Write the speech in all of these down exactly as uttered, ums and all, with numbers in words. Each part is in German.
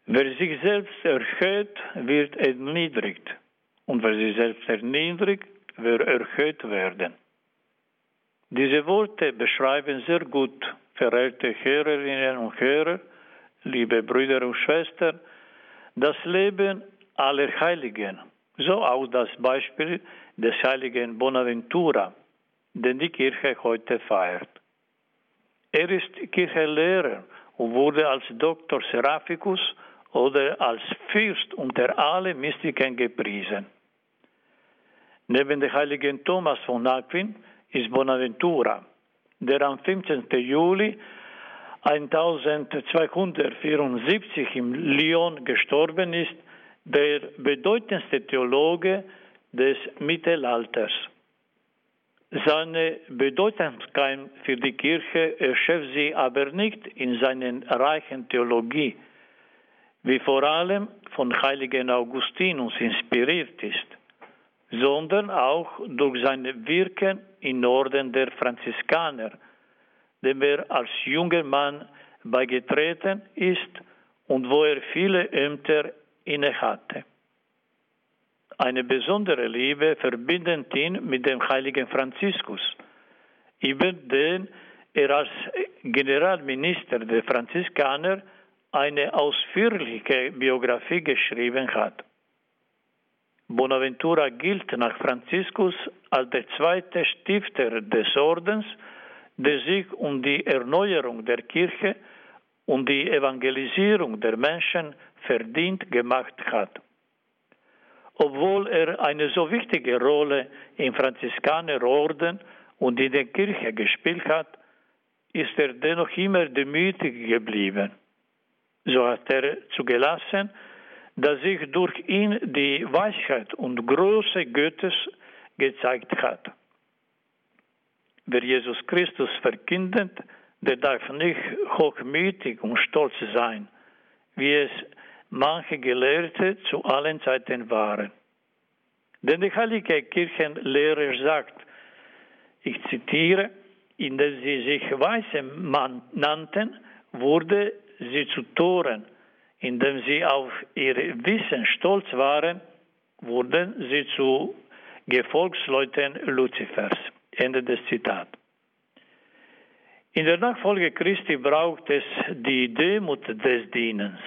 Wer sich selbst erhöht, wird erniedrigt. Und wer sich selbst erniedrigt, wird erhöht werden. Diese Worte beschreiben sehr gut, verehrte Hörerinnen und Hörer, liebe Brüder und Schwestern, das Leben aller Heiligen. So auch das Beispiel des heiligen Bonaventura, den die Kirche heute feiert. Er ist Kirchenlehrer und wurde als Doktor Seraphicus oder als Fürst unter alle Mystiken gepriesen. Neben dem heiligen Thomas von Aquin ist Bonaventura, der am fünfzehnten Juli eintausendzweihundertvierundsiebzig in Lyon gestorben ist, der bedeutendste Theologe des Mittelalters. Seine Bedeutsamkeit für die Kirche erschöpft sie aber nicht in seiner reichen Theologie, wie vor allem von heiligen Augustinus inspiriert ist, sondern auch durch sein Wirken im Orden der Franziskaner, dem er als junger Mann beigetreten ist und wo er viele Ämter innehatte. Eine besondere Liebe verbindet ihn mit dem heiligen Franziskus, über den er als Generalminister der Franziskaner eine ausführliche Biografie geschrieben hat. Bonaventura gilt nach Franziskus als der zweite Stifter des Ordens, der sich um die Erneuerung der Kirche und die Evangelisierung der Menschen verdient gemacht hat. Obwohl er eine so wichtige Rolle im Franziskanerorden und in der Kirche gespielt hat, ist er dennoch immer demütig geblieben. So hat er zugelassen, dass sich durch ihn die Weisheit und Größe Gottes gezeigt hat. Wer Jesus Christus verkündet, der darf nicht hochmütig und stolz sein, wie es manche Gelehrte zu allen Zeiten waren. Denn die heilige Kirchenlehre sagt, ich zitiere, indem sie sich Weise nannten, wurde sie zu Toren, indem sie auf ihr Wissen stolz waren, wurden sie zu Gefolgsleuten Luzifers. Ende des Zitats. In der Nachfolge Christi braucht es die Demut des Dienens.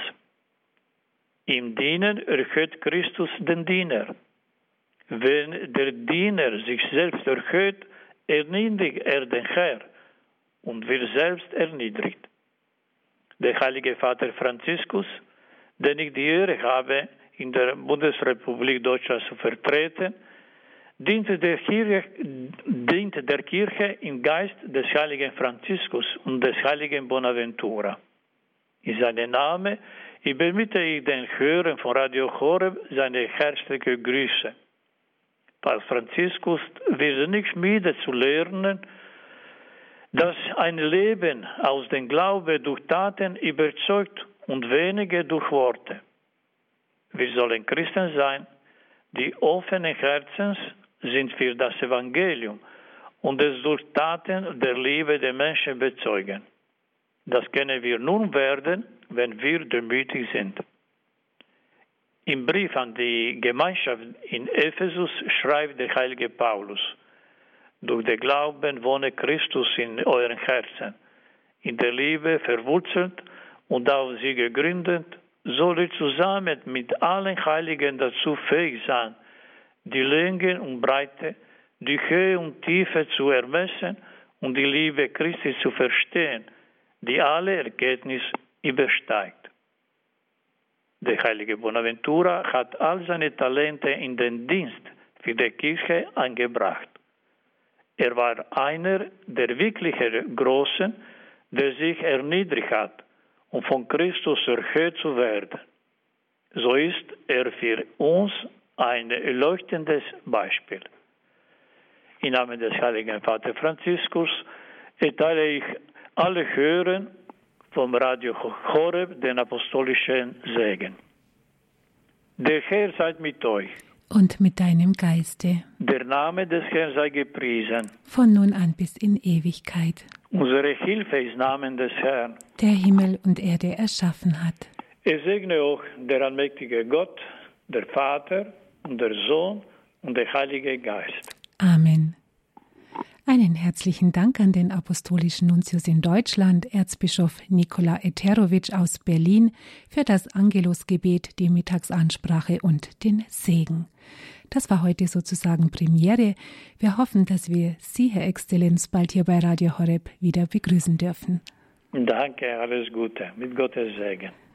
Im Dienen erhöht Christus den Diener. Wenn der Diener sich selbst erhöht, erniedrigt er den Herr und wird selbst erniedrigt. Der heilige Vater Franziskus, den ich die Ehre habe, in der Bundesrepublik Deutschland zu vertreten, diente der Kirche, diente der Kirche im Geist des heiligen Franziskus und des heiligen Bonaventura. In seinem Namen übermittle ich den Hörern von Radio Horeb seine herzlichen Grüße. Papst Franziskus wird nicht müde zu lernen, dass ein Leben aus dem Glauben durch Taten überzeugt und weniger durch Worte. Wir sollen Christen sein, die offenen Herzens sind für das Evangelium und es durch Taten der Liebe der Menschen bezeugen. Das können wir nur werden, wenn wir demütig sind. Im Brief an die Gemeinschaft in Ephesus schreibt der heilige Paulus, durch den Glauben wohne Christus in euren Herzen, in der Liebe verwurzelt und auf sie gegründet, soll ihr zusammen mit allen Heiligen dazu fähig sein, die Länge und Breite, die Höhe und Tiefe zu ermessen und die Liebe Christi zu verstehen, die alle Erkenntnis übersteigt. Der heilige Bonaventura hat all seine Talente in den Dienst für die Kirche eingebracht. Er war einer der wirklich Großen, der sich erniedrigt hat, um von Christus erhöht zu werden. So ist er für uns ein leuchtendes Beispiel. Im Namen des heiligen Vater Franziskus erteile ich alle Hörern vom Radio Horeb den apostolischen Segen. Der Herr sei mit euch. Und mit deinem Geiste. Der Name des Herrn sei gepriesen. Von nun an bis in Ewigkeit. Unsere Hilfe ist im Namen des Herrn. Der Himmel und Erde erschaffen hat. Es segne auch der allmächtige Gott, der Vater und der Sohn und der Heilige Geist. Amen. Einen herzlichen Dank an den apostolischen Nuntius in Deutschland, Erzbischof Nikola Eterovic aus Berlin, für das Angelusgebet, die Mittagsansprache und den Segen. Das war heute sozusagen Premiere. Wir hoffen, dass wir Sie, Herr Exzellenz, bald hier bei Radio Horeb wieder begrüßen dürfen. Danke, alles Gute, mit Gottes Segen.